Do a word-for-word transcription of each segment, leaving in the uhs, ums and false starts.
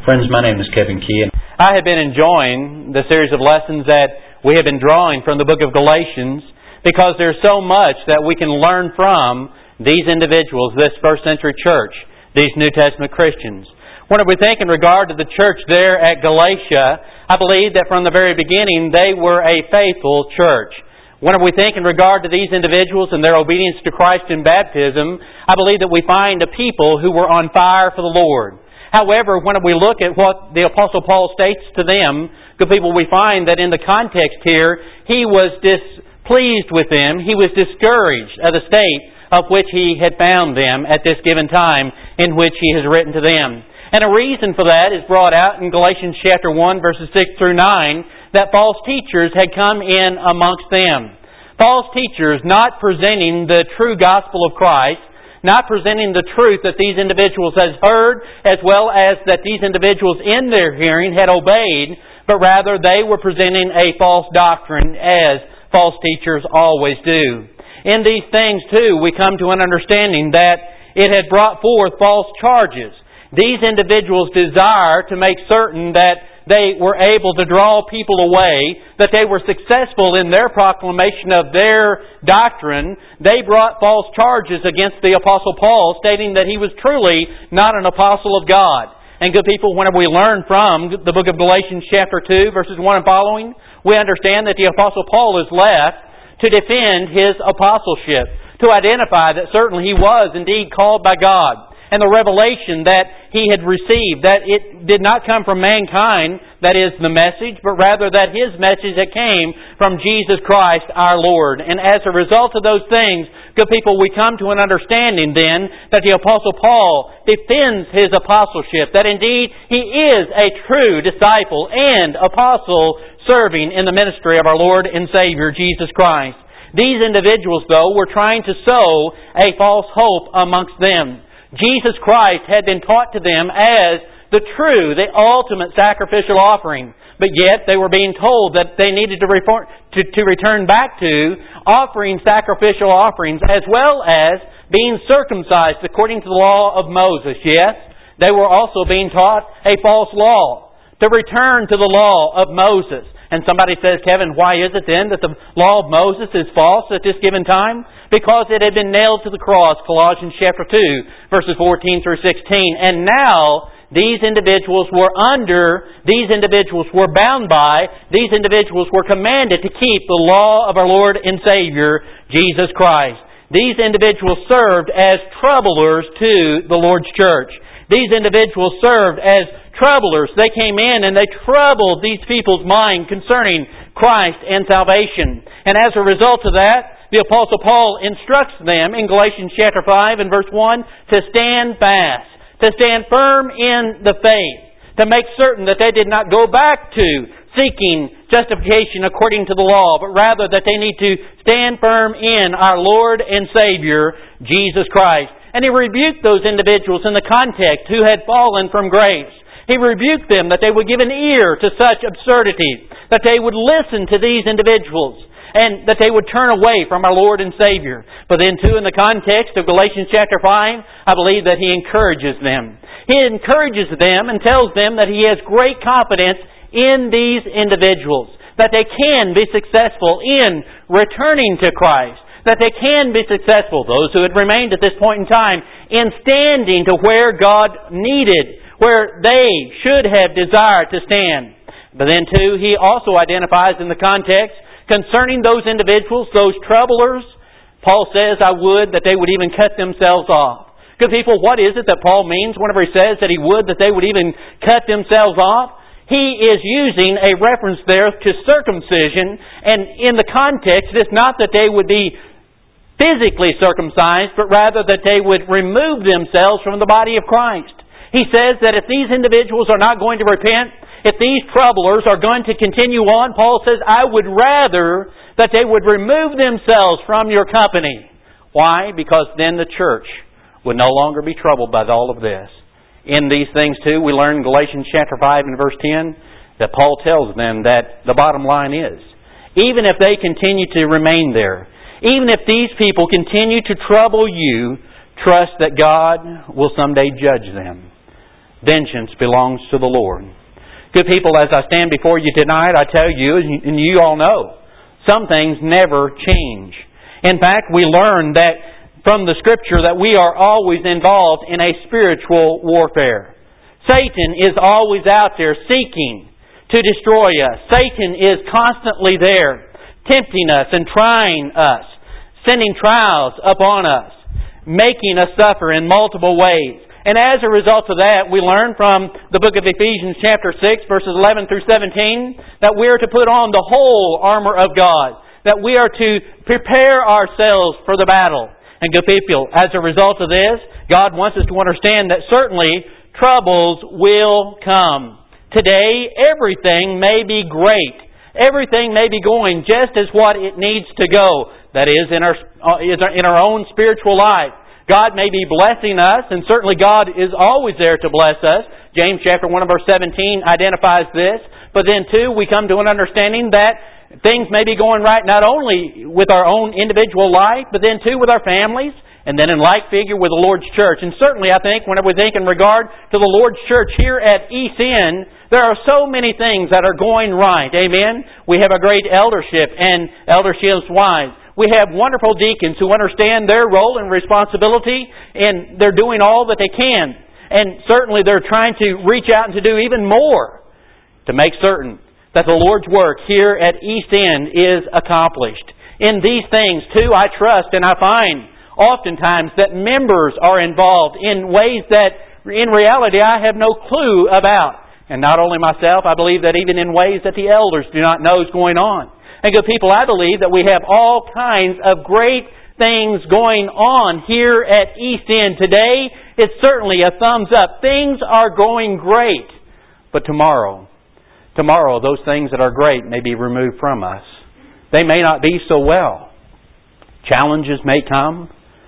Friends, my name is Kevin Key. I have been enjoying the series of lessons that we have been drawing from the book of Galatians because there's so much that we can learn from these individuals, this first century church, these New Testament Christians. When we think in regard to the church there at Galatia, I believe that from the very beginning they were a faithful church. When we think in regard to these individuals and their obedience to Christ in baptism, I believe that we find a people who were on fire for the Lord. However, when we look at what the Apostle Paul states to them, good people, we find that in the context here, he was displeased with them. He was discouraged of the state of which he had found them at this given time in which he has written to them. And a reason for that is brought out in Galatians chapter one, verses six through nine, that false teachers had come in amongst them. False teachers not presenting the true gospel of Christ, not presenting the truth that these individuals had heard, as well as that these individuals in their hearing had obeyed, but rather they were presenting a false doctrine, as false teachers always do. In these things, too, we come to an understanding that it had brought forth false charges. These individuals desire to make certain that they were able to draw people away, that they were successful in their proclamation of their doctrine. They brought false charges against the Apostle Paul, stating that he was truly not an apostle of God. And good people, whenever we learn from the book of Galatians chapter two, verses one and following, we understand that the Apostle Paul is left to defend his apostleship, to identify that certainly he was indeed called by God. And the revelation that he had received, that it did not come from mankind, that is the message, but rather that his message that came from Jesus Christ our Lord. And as a result of those things, good people, we come to an understanding then that the Apostle Paul defends his apostleship, that indeed he is a true disciple and apostle serving in the ministry of our Lord and Savior Jesus Christ. These individuals, though, were trying to sow a false hope amongst them. Jesus Christ had been taught to them as the true, the ultimate sacrificial offering. But yet they were being told that they needed to, reform, to, to return back to offering sacrificial offerings as well as being circumcised according to the law of Moses. Yes, they were also being taught a false law, to return to the law of Moses. And somebody says, Kevin, why is it then that the law of Moses is false at this given time? Because it had been nailed to the cross, Colossians chapter two, verses fourteen through sixteen. And now, these individuals were under, these individuals were bound by, these individuals were commanded to keep the law of our Lord and Savior, Jesus Christ. These individuals served as troublers to the Lord's church. These individuals served as troublers. They came in and they troubled these people's mind concerning Christ and salvation. And as a result of that, the Apostle Paul instructs them in Galatians chapter five and verse one to stand fast, to stand firm in the faith, to make certain that they did not go back to seeking justification according to the law, but rather that they need to stand firm in our Lord and Savior, Jesus Christ. And he rebuked those individuals in the context who had fallen from grace. He rebuked them that they would give an ear to such absurdity, that they would listen to these individuals, and that they would turn away from our Lord and Savior. But then too, in the context of Galatians chapter five, I believe that he encourages them. He encourages them and tells them that he has great confidence in these individuals, that they can be successful in returning to Christ, that they can be successful, those who had remained at this point in time, in standing to where God needed, where they should have desired to stand. But then too, he also identifies in the context concerning those individuals, those troublers, Paul says, I would that they would even cut themselves off. Good people, what is it that Paul means whenever he says that he would that they would even cut themselves off? He is using a reference there to circumcision, and in the context, it's not that they would be physically circumcised, but rather that they would remove themselves from the body of Christ. He says that if these individuals are not going to repent, if these troublers are going to continue on, Paul says, I would rather that they would remove themselves from your company. Why? Because then the church would no longer be troubled by all of this. In these things too, we learn in Galatians chapter five and verse ten that Paul tells them that the bottom line is, even if they continue to remain there, even if these people continue to trouble you, trust that God will someday judge them. vengeance belongs to the Lord. Good people, as I stand before you tonight, I tell you, and you all know, some things never change. In fact, we learn that from the Scripture that we are always involved in a spiritual warfare. Satan is always out there seeking to destroy us. Satan is constantly there, tempting us and trying us, sending trials upon us, making us suffer in multiple ways. And as a result of that, we learn from the book of Ephesians chapter six, verses eleven through seventeen, that we are to put on the whole armor of God, that we are to prepare ourselves for the battle. And good people, as a result of this, God wants us to understand that certainly troubles will come. Today, everything may be great. Everything may be going just as what it needs to go. That is, in our, in our own spiritual life. God may be blessing us, and certainly God is always there to bless us. James chapter one and verse seventeen identifies this. But then too, we come to an understanding that things may be going right not only with our own individual life, but then too with our families, and then in like figure with the Lord's church. And certainly I think whenever we think in regard to the Lord's church here at East End, there are so many things that are going right. Amen? We have a great eldership and eldership's wives. We have wonderful deacons who understand their role and responsibility, and they're doing all that they can. And certainly they're trying to reach out and to do even more to make certain that the Lord's work here at East End is accomplished. In these things, too, I trust and I find oftentimes that members are involved in ways that in reality I have no clue about. And not only myself, I believe that even in ways that the elders do not know is going on. And good people, I believe that we have all kinds of great things going on here at East End today. It's certainly a thumbs up. Things are going great. But tomorrow, tomorrow those things that are great may be removed from us. They may not be so well. Challenges may come.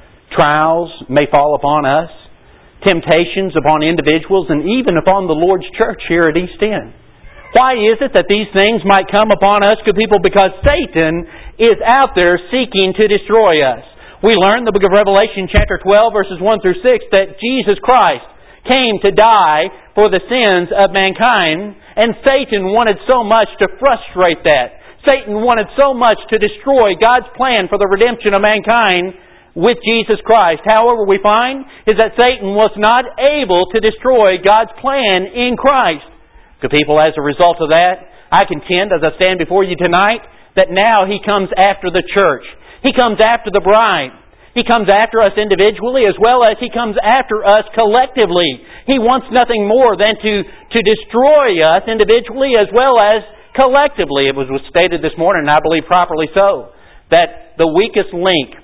Trials may fall upon us. Temptations upon individuals and even upon the Lord's church here at East End. Why is it that these things might come upon us, good people? Because Satan is out there seeking to destroy us. We learn in the book of Revelation chapter twelve verses one through six that Jesus Christ came to die for the sins of mankind, and Satan wanted so much to frustrate that. Satan wanted so much to destroy God's plan for the redemption of mankind with Jesus Christ. However, we find is that Satan was not able to destroy God's plan in Christ. Good people, as a result of that, I contend as I stand before you tonight that now He comes after the church. He comes after the bride. He comes after us individually as well as He comes after us collectively. He wants nothing more than to, to destroy us individually as well as collectively. It was stated this morning, and I believe properly so, that the weakest link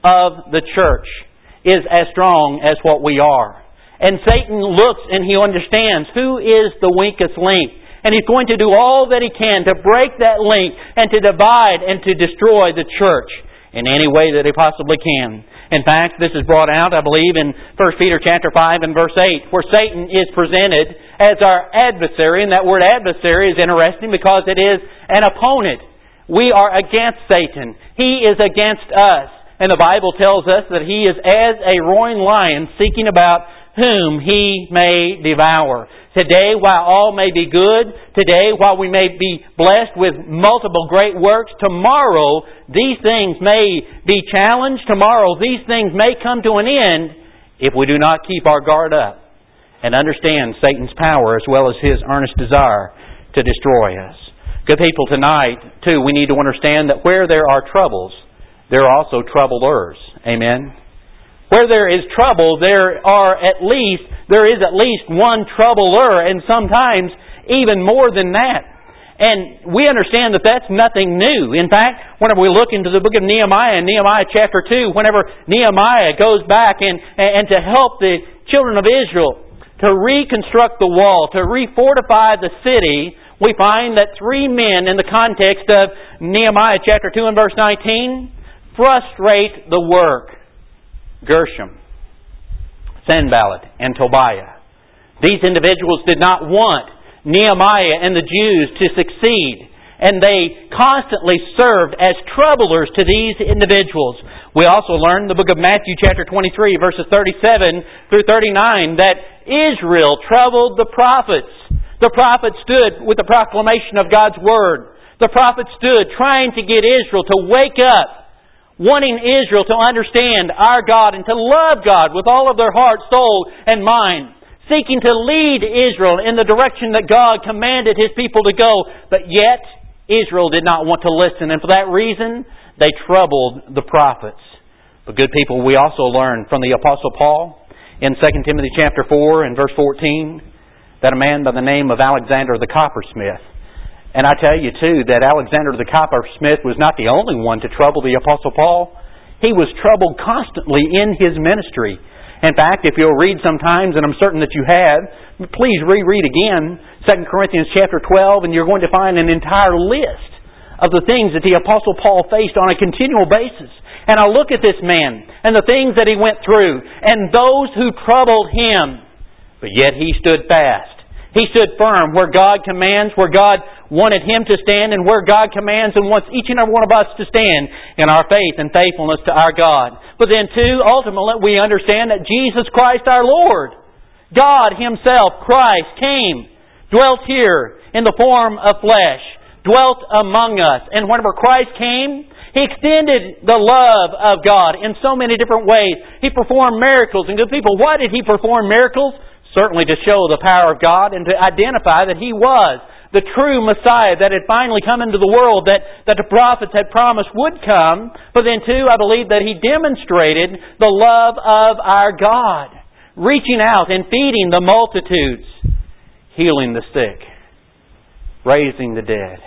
of the church is as strong as what we are. And Satan looks and he understands who is the weakest link. And he's going to do all that he can to break that link and to divide and to destroy the church in any way that he possibly can. In fact, this is brought out, I believe, in First Peter chapter five and verse eight, where Satan is presented as our adversary. And that word adversary is interesting because it is an opponent. We are against Satan. He is against us. And the Bible tells us that he is as a roaring lion seeking about whom he may devour. Today, while all may be good, today, while we may be blessed with multiple great works, tomorrow these things may be challenged. Tomorrow these things may come to an end if we do not keep our guard up and understand Satan's power as well as his earnest desire to destroy us. Good people, tonight, too, we need to understand that where there are troubles, there are also troublers. Amen? Where there is trouble, there are at least, there is at least one troubler, and sometimes even more than that. And we understand that that's nothing new. In fact, whenever we look into the book of Nehemiah, in Nehemiah chapter two, whenever Nehemiah goes back and, and to help the children of Israel to reconstruct the wall, to refortify the city, we find that three men in the context of Nehemiah chapter two and verse nineteen frustrate the work. Gershom, Sanballat, and Tobiah. These individuals did not want Nehemiah and the Jews to succeed. And they constantly served as troublers to these individuals. We also learn in the book of Matthew chapter twenty-three, verses thirty-seven through thirty-nine, that Israel troubled the prophets. The prophets stood with the proclamation of God's Word. The prophets stood trying to get Israel to wake up, wanting Israel to understand our God and to love God with all of their heart, soul, and mind, seeking to lead Israel in the direction that God commanded His people to go. But yet, Israel did not want to listen, and for that reason, they troubled the prophets. But good people, we also learn from the Apostle Paul in Second Timothy chapter four and verse fourteen that a man by the name of Alexander the coppersmith. And I tell you too that Alexander the coppersmith was not the only one to trouble the Apostle Paul. He was troubled constantly in his ministry. In fact, if you'll read sometimes, and I'm certain that you have, please reread again Second Corinthians chapter twelve, and you're going to find an entire list of the things that the Apostle Paul faced on a continual basis. And I look at this man and the things that he went through and those who troubled him. But yet he stood fast. He stood firm where God commands, where God wanted him to stand, and where God commands and wants each and every one of us to stand in our faith and faithfulness to our God. But then too, ultimately, we understand that Jesus Christ our Lord, God Himself, Christ, came, dwelt here in the form of flesh, dwelt among us. And whenever Christ came, He extended the love of God in so many different ways. He performed miracles. And good people, why did He perform miracles? Certainly to show the power of God and to identify that He was the true Messiah that had finally come into the world that, that the prophets had promised would come. But then too, I believe that He demonstrated the love of our God, reaching out and feeding the multitudes, healing the sick, raising the dead.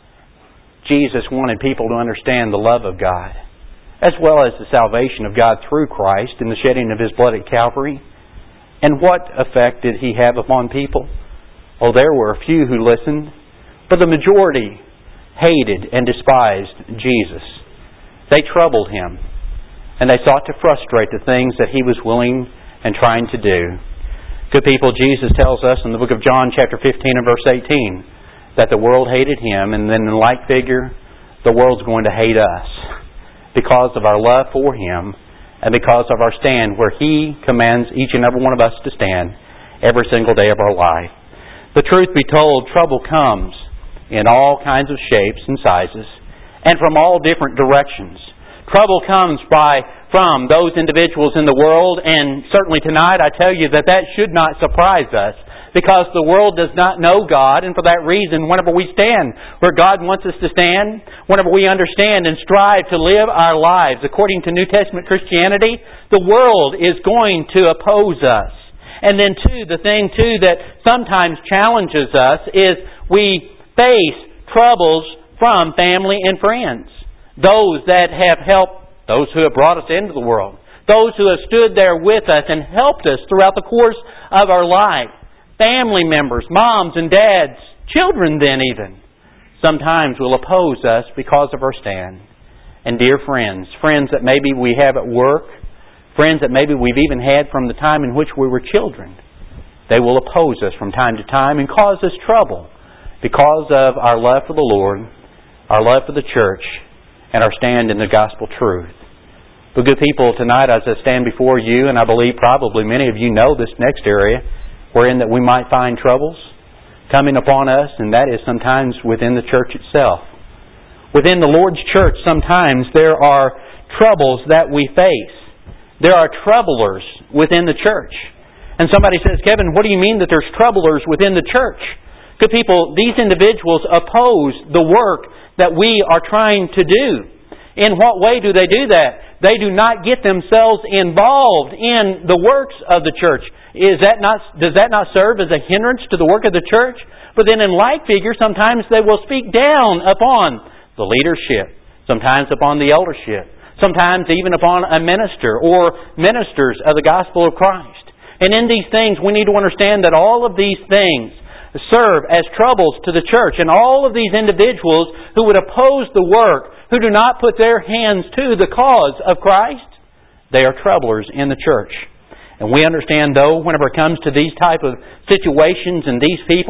Jesus wanted people to understand the love of God, as well as the salvation of God through Christ and the shedding of His blood at Calvary. And what effect did He have upon people? Oh, there were a few who listened, but the majority hated and despised Jesus. They troubled Him, and they sought to frustrate the things that He was willing and trying to do. Good people, Jesus tells us in the book of John chapter fifteen and verse eighteen that the world hated Him, and then in like figure, the world's going to hate us because of our love for Him and because of our stand where He commands each and every one of us to stand every single day of our life. The truth be told, trouble comes in all kinds of shapes and sizes and from all different directions. Trouble comes by from those individuals in the world, and certainly tonight I tell you that that should not surprise us, because the world does not know God, and for that reason, whenever we stand where God wants us to stand, whenever we understand and strive to live our lives according to New Testament Christianity, the world is going to oppose us. And then too, the thing too that sometimes challenges us is we face troubles from family and friends. Those that have helped, those who have brought us into the world, those who have stood there with us and helped us throughout the course of our life. Family members, moms and dads, children then even, sometimes will oppose us because of our stand. And dear friends, friends that maybe we have at work, friends that maybe we've even had from the time in which we were children, they will oppose us from time to time and cause us trouble because of our love for the Lord, our love for the church, and our stand in the gospel truth. But good people, tonight as I stand before you, and I believe probably many of you know this next area, wherein that we might find troubles coming upon us, and that is sometimes within the church itself. Within the Lord's church, sometimes there are troubles that we face. There are troublers within the church. And somebody says, Kevin, what do you mean that there's troublers within the church? Good people, these individuals oppose the work that we are trying to do. In what way do they do that? They do not get themselves involved in the works of the church. Is that not, does that not serve as a hindrance to the work of the church? But then in like figure, sometimes they will speak down upon the leadership, sometimes upon the eldership, sometimes even upon a minister or ministers of the gospel of Christ. And in these things, we need to understand that all of these things serve as troubles to the church. And all of these individuals who would oppose the work, who do not put their hands to the cause of Christ, they are troublers in the church. And we understand, though, whenever it comes to these type of situations and these people,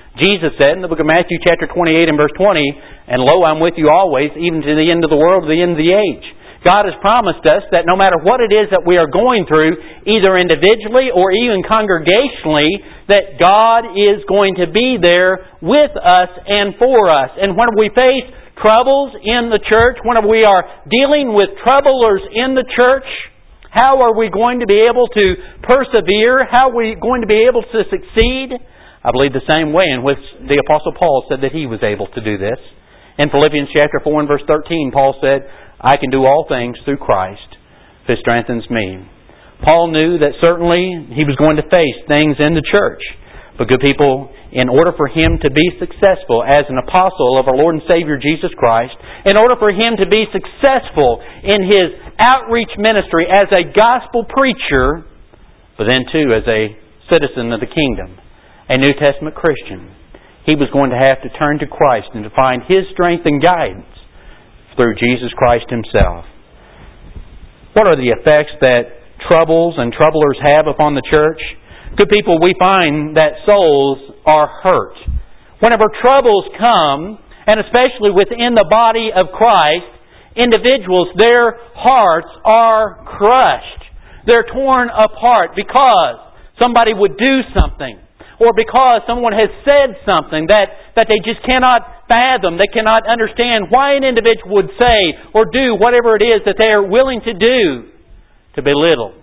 Jesus said in the book of Matthew chapter twenty-eight and verse twenty, "And lo, I'm with you always, even to the end of the world, to the end of the age." God has promised us that no matter what it is that we are going through, either individually or even congregationally, that God is going to be there with us and for us. And when we face troubles in the church, whenever we are dealing with troublers in the church, how are we going to be able to persevere? How are we going to be able to succeed? I believe the same way in which the Apostle Paul said that he was able to do this. In Philippians chapter four and verse thirteen, Paul said, "I can do all things through Christ who strengthens me." Paul knew that certainly he was going to face things in the church. But good people, in order for him to be successful as an apostle of our Lord and Savior Jesus Christ, in order for him to be successful in his outreach ministry as a gospel preacher, but then too as a citizen of the kingdom, a New Testament Christian, he was going to have to turn to Christ and to find His strength and guidance through Jesus Christ Himself. What are the effects that troubles and troublers have upon the church? Good people, we find that souls are hurt. Whenever troubles come, and especially within the body of Christ, individuals, their hearts are crushed. They're torn apart because somebody would do something, or because someone has said something that, that they just cannot fathom, they cannot understand why an individual would say or do whatever it is that they are willing to do to belittle,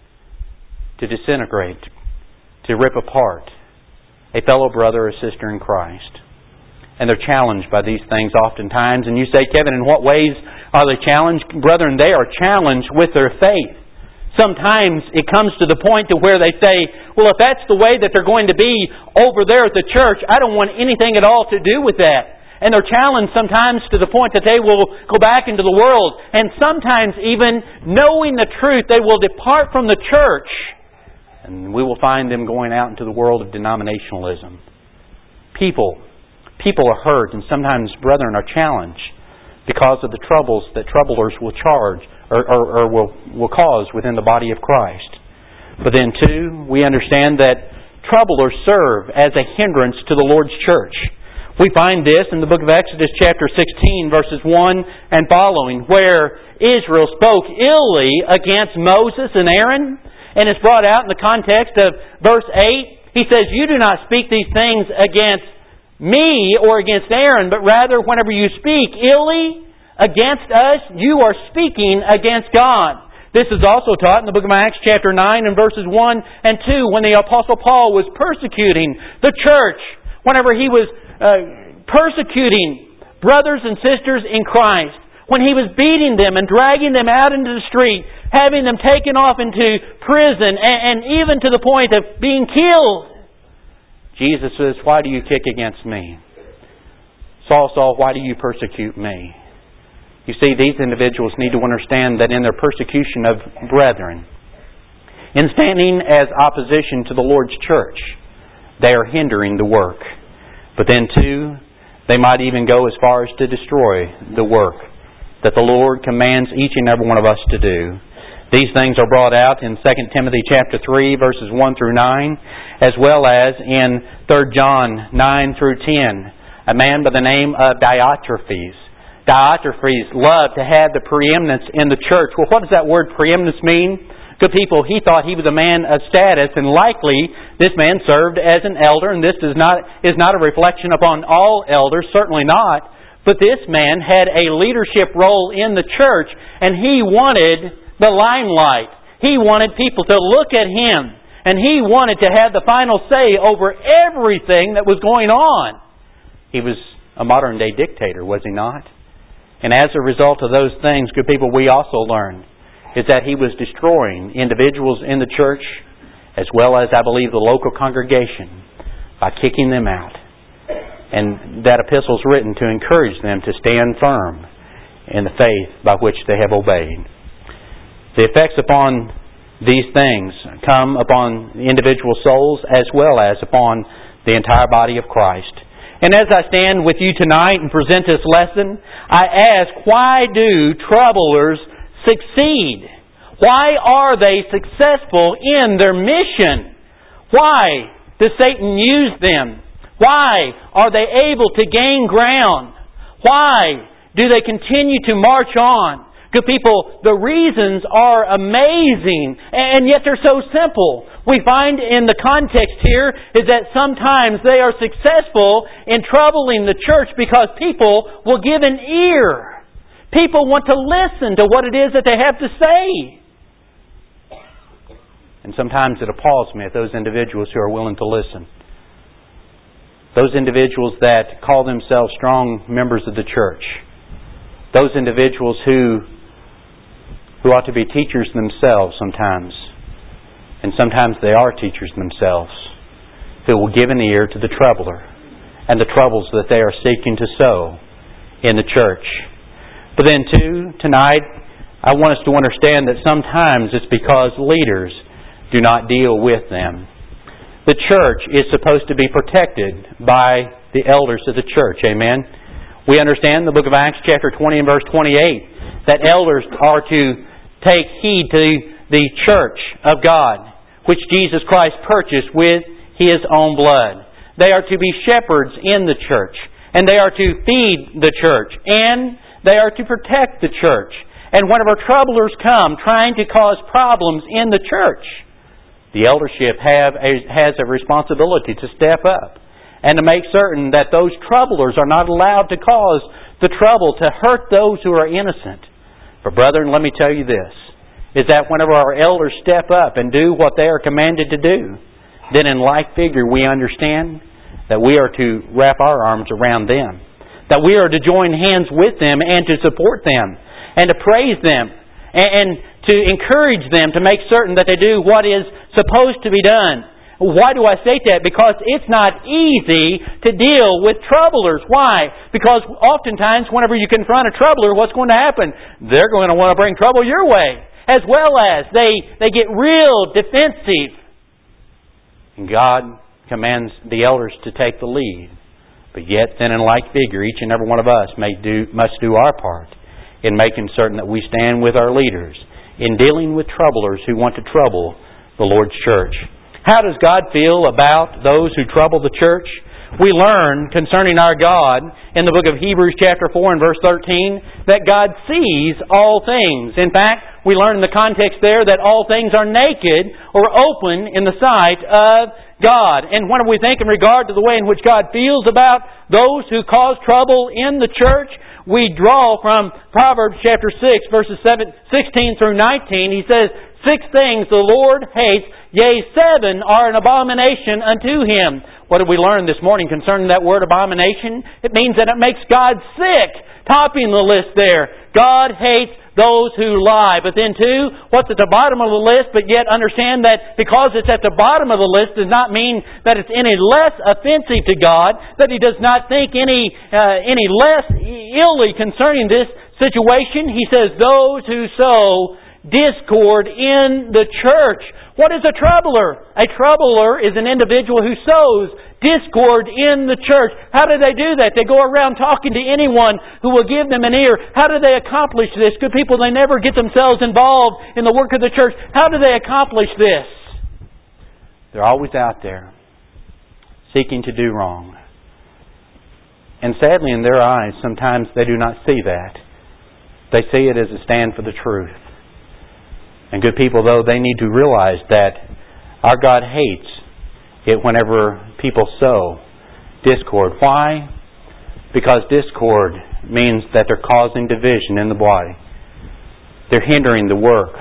to disintegrate, to rip apart a fellow brother or sister in Christ. And they're challenged by these things oftentimes. And you say, "Kevin, in what ways are they challenged?" Brethren, they are challenged with their faith. Sometimes it comes to the point to where they say, "Well, if that's the way that they're going to be over there at the church, I don't want anything at all to do with that." And they're challenged sometimes to the point that they will go back into the world. And sometimes even knowing the truth, they will depart from the church. And we will find them going out into the world of denominationalism. People, people are hurt, and sometimes brethren are challenged because of the troubles that troublers will charge or, or, or will, will cause within the body of Christ. But then too, we understand that troublers serve as a hindrance to the Lord's church. We find this in the book of Exodus chapter sixteen, verses one and following, where Israel spoke illy against Moses and Aaron. And it's brought out in the context of verse eight. He says, "You do not speak these things against me or against Aaron, but rather whenever you speak illy against us, you are speaking against God." This is also taught in the book of Acts chapter nine and verses one and two, when the Apostle Paul was persecuting the church, whenever he was uh, persecuting brothers and sisters in Christ, when he was beating them and dragging them out into the street, having them taken off into prison, and, and even to the point of being killed. Jesus says, "Why do you kick against me? Saul, Saul, why do you persecute me?" You see, these individuals need to understand that in their persecution of brethren, in standing as opposition to the Lord's church, they are hindering the work. But then too, they might even go as far as to destroy the work that the Lord commands each and every one of us to do. These things are brought out in Second Timothy chapter three, verses one through nine, as well as in Third John nine through ten. A man by the name of Diotrephes. Diotrephes loved to have the preeminence in the church. Well, what does that word preeminence mean? Good people, he thought he was a man of status, and likely this man served as an elder, and this is not, is not a reflection upon all elders, certainly not. But this man had a leadership role in the church, and he wanted the limelight. He wanted people to look at him, and he wanted to have the final say over everything that was going on. He was a modern day dictator, was he not? And as a result of those things, good people, we also learn is that he was destroying individuals in the church, as well as, I believe, the local congregation, by kicking them out. And that epistle is written to encourage them to stand firm in the faith by which they have obeyed. The effects upon these things come upon individual souls as well as upon the entire body of Christ. And as I stand with you tonight and present this lesson, I ask, why do troublers succeed? Why are they successful in their mission? Why does Satan use them? Why are they able to gain ground? Why do they continue to march on? Good people, the reasons are amazing, and yet they're so simple. We find in the context here is that sometimes they are successful in troubling the church because people will give an ear. People want to listen to what it is that they have to say. And sometimes it appalls me at those individuals who are willing to listen. Those individuals that call themselves strong members of the church. Those individuals who who ought to be teachers themselves sometimes. And sometimes they are teachers themselves, who will give an ear to the troubler and the troubles that they are seeking to sow in the church. But then too, tonight, I want us to understand that sometimes it's because leaders do not deal with them. The church is supposed to be protected by the elders of the church. Amen? We understand the book of Acts chapter twenty and verse twenty-eight that elders are to take heed to the church of God, which Jesus Christ purchased with His own blood. They are to be shepherds in the church, and they are to feed the church, and they are to protect the church. And whenever troublers come trying to cause problems in the church, the eldership have a, has a responsibility to step up and to make certain that those troublers are not allowed to cause the trouble to hurt those who are innocent. But brethren, let me tell you this, is that whenever our elders step up and do what they are commanded to do, then in like figure we understand that we are to wrap our arms around them. That we are to join hands with them and to support them and to praise them and to encourage them to make certain that they do what is supposed to be done. Why do I say that? Because it's not easy to deal with troublers. Why? Because oftentimes whenever you confront a troubler, what's going to happen? They're going to want to bring trouble your way. As well as they, they get real defensive. And God commands the elders to take the lead. But yet then in like figure, each and every one of us may do, must do our part in making certain that we stand with our leaders in dealing with troublers who want to trouble the Lord's church. How does God feel about those who trouble the church? We learn concerning our God in the book of Hebrews chapter four and verse thirteen that God sees all things. In fact, we learn in the context there that all things are naked or open in the sight of God. And when we think in regard to the way in which God feels about those who cause trouble in the church, we draw from Proverbs chapter six, verses sixteen through nineteen. He says, Six things the Lord hates, yea, seven are an abomination unto Him. What did we learn this morning concerning that word abomination? It means that it makes God sick. Topping the list there. God hates those who lie. But then too, what's at the bottom of the list, but yet understand that because it's at the bottom of the list does not mean that it's any less offensive to God, that He does not think any uh, any less illy concerning this situation. He says, those who sow discord in the church. What is a troubler? A troubler is an individual who sows discord in the church. How do they do that? They go around talking to anyone who will give them an ear. How do they accomplish this? Good people, they never get themselves involved in the work of the church. How do they accomplish this? They're always out there seeking to do wrong. And sadly, in their eyes, sometimes they do not see that. They see it as a stand for the truth. And good people, though, they need to realize that our God hates it whenever people sow discord. Why? Because discord means that they're causing division in the body. They're hindering the work.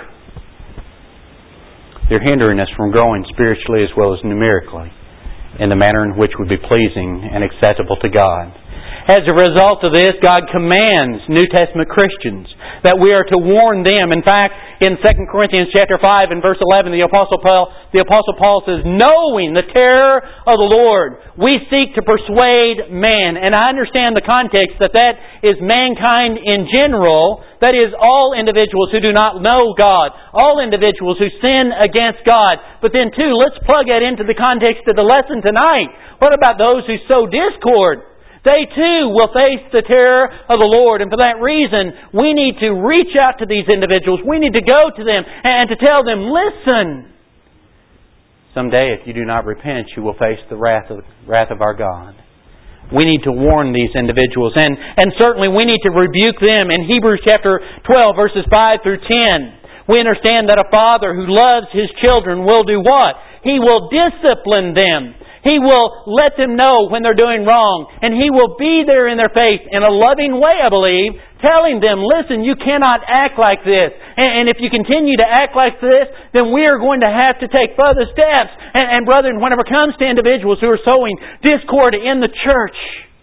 They're hindering us from growing spiritually as well as numerically in the manner in which would be pleasing and acceptable to God. As a result of this, God commands New Testament Christians that we are to warn them. In fact, in Second Corinthians chapter five and verse eleven, the Apostle Paul, the Apostle Paul says, knowing the terror of the Lord, we seek to persuade man. And I understand the context that that is mankind in general. That is all individuals who do not know God. All individuals who sin against God. But then too, let's plug that into the context of the lesson tonight. What about those who sow discord? They too will face the terror of the Lord. And for that reason, we need to reach out to these individuals. We need to go to them and to tell them, listen, someday if you do not repent, you will face the wrath of, wrath of our God. We need to warn these individuals, and, and certainly we need to rebuke them. In Hebrews chapter twelve, verses five through ten, we understand that a father who loves his children will do what? He will discipline them. He will let them know when they're doing wrong. And He will be there in their face in a loving way, I believe, telling them, listen, you cannot act like this. And, and if you continue to act like this, then we are going to have to take further steps. And, and brethren, whenever it comes to individuals who are sowing discord in the church,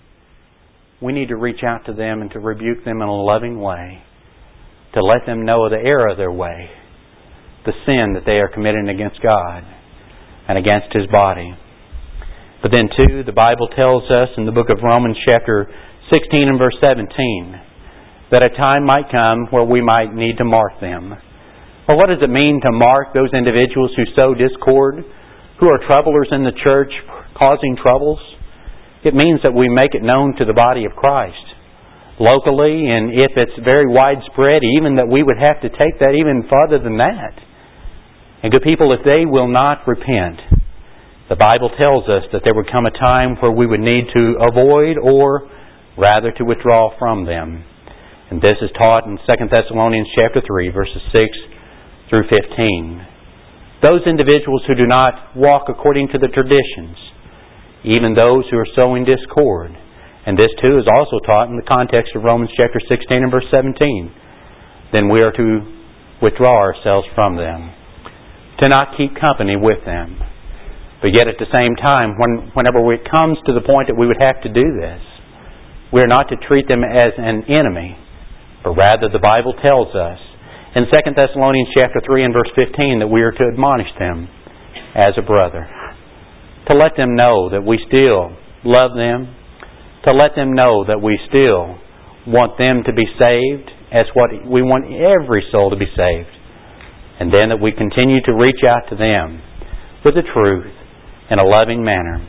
we need to reach out to them and to rebuke them in a loving way, to let them know the error of their way, the sin that they are committing against God and against His body. But then too, the Bible tells us in the book of Romans chapter sixteen and verse seventeen that a time might come where we might need to mark them. Well, what does it mean to mark those individuals who sow discord, who are troublers in the church, causing troubles? It means that we make it known to the body of Christ locally, and if it's very widespread, even that we would have to take that even farther than that. And good people, if they will not repent, the Bible tells us that there would come a time where we would need to avoid or rather to withdraw from them. And this is taught in Second Thessalonians chapter three, verses six through fifteen. Those individuals who do not walk according to the traditions, even those who are sowing discord, and this too is also taught in the context of Romans chapter sixteen and verse seventeen, then we are to withdraw ourselves from them, to not keep company with them. But yet at the same time, when, whenever it comes to the point that we would have to do this, we are not to treat them as an enemy, but rather the Bible tells us in Second Thessalonians chapter three and verse fifteen that we are to admonish them as a brother, to let them know that we still love them, to let them know that we still want them to be saved as what we want every soul to be saved, and then that we continue to reach out to them with the truth in a loving manner.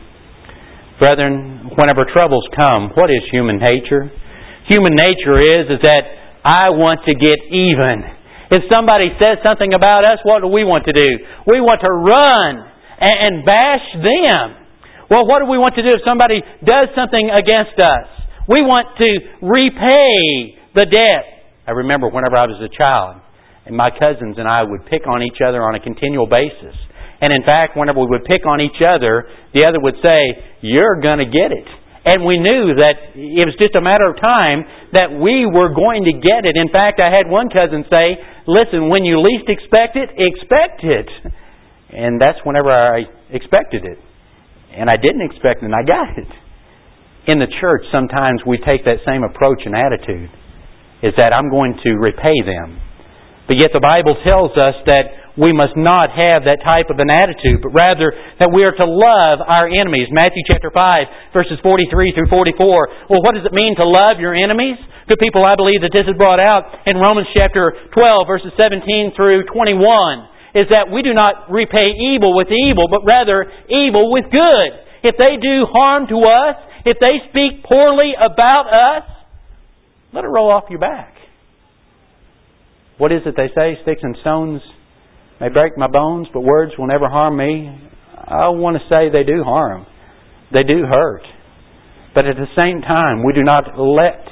Brethren, whenever troubles come, what is human nature? Human nature is, is that I want to get even. If somebody says something about us, what do we want to do? We want to run and, and bash them. Well, what do we want to do if somebody does something against us? We want to repay the debt. I remember whenever I was a child, and my cousins and I would pick on each other on a continual basis. And in fact, whenever we would pick on each other, the other would say, you're going to get it. And we knew that it was just a matter of time that we were going to get it. In fact, I had one cousin say, listen, when you least expect it, expect it. And that's whenever I expected it. And I didn't expect it, and I got it. In the church, sometimes we take that same approach and attitude, is that I'm going to repay them. But yet the Bible tells us that we must not have that type of an attitude, but rather that we are to love our enemies. Matthew chapter five, verses forty-three through forty-four. Well, what does it mean to love your enemies? Good people, I believe that this is brought out in Romans chapter twelve, verses seventeen through twenty-one, is that we do not repay evil with evil, but rather evil with good. If they do harm to us, if they speak poorly about us, let it roll off your back. What is it they say? Sticks and stones may break my bones, but words will never harm me. I want to say they do harm. They do hurt. But at the same time, we do not let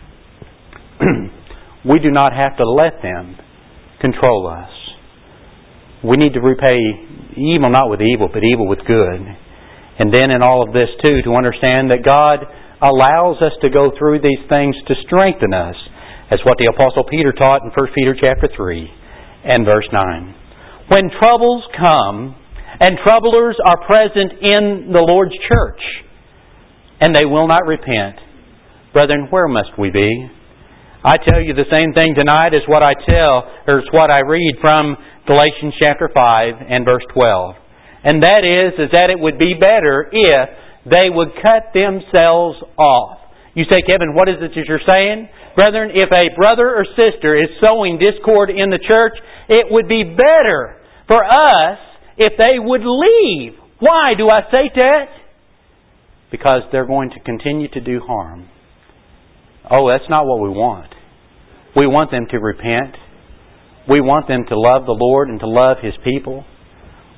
we do not have to let them control us. We need to repay evil not with evil, but evil with good. And then in all of this too, to understand that God allows us to go through these things to strengthen us, as what the Apostle Peter taught in First Peter chapter three and verse nine. When troubles come, and troublers are present in the Lord's church, and they will not repent, brethren, where must we be? I tell you the same thing tonight as what I tell, or as what I read from Galatians chapter five and verse twelve. And that is, is that it would be better if they would cut themselves off. You say, Kevin, what is it that you're saying? Brethren, if a brother or sister is sowing discord in the church, it would be better for us if they would leave. Why do I say that? Because they're going to continue to do harm. Oh, that's not what we want. We want them to repent. We want them to love the Lord and to love His people.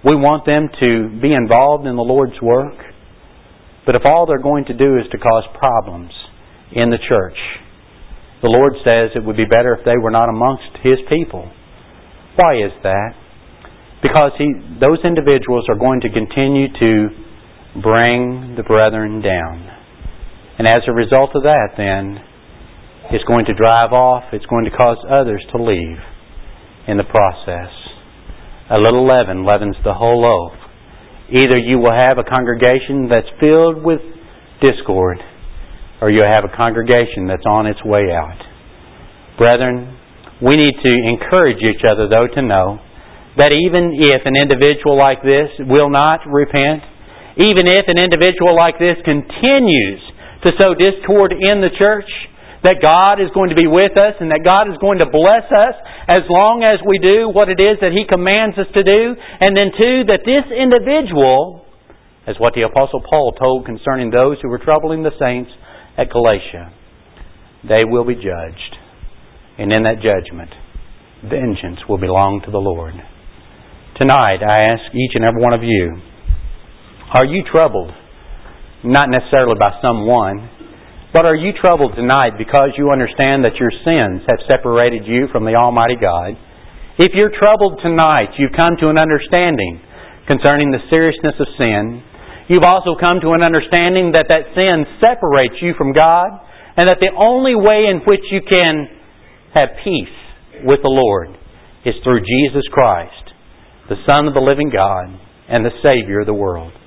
We want them to be involved in the Lord's work. But if all they're going to do is to cause problems in the church, the Lord says it would be better if they were not amongst His people. Why is that? Because he, those individuals are going to continue to bring the brethren down. And as a result of that, then, it's going to drive off, it's going to cause others to leave in the process. A little leaven leavens the whole loaf. Either you will have a congregation that's filled with discord, or you'll have a congregation that's on its way out. Brethren, we need to encourage each other, though, to know that even if an individual like this will not repent, even if an individual like this continues to sow discord in the church, that God is going to be with us and that God is going to bless us as long as we do what it is that He commands us to do. And then two, that this individual, as what the Apostle Paul told concerning those who were troubling the saints at Galatia, they will be judged. And in that judgment, vengeance will belong to the Lord. Tonight, I ask each and every one of you, are you troubled? Not necessarily by someone, but are you troubled tonight because you understand that your sins have separated you from the Almighty God? If you're troubled tonight, you've come to an understanding concerning the seriousness of sin. You've also come to an understanding that that sin separates you from God, and that the only way in which you can have peace with the Lord is through Jesus Christ, the Son of the living God and the Savior of the world.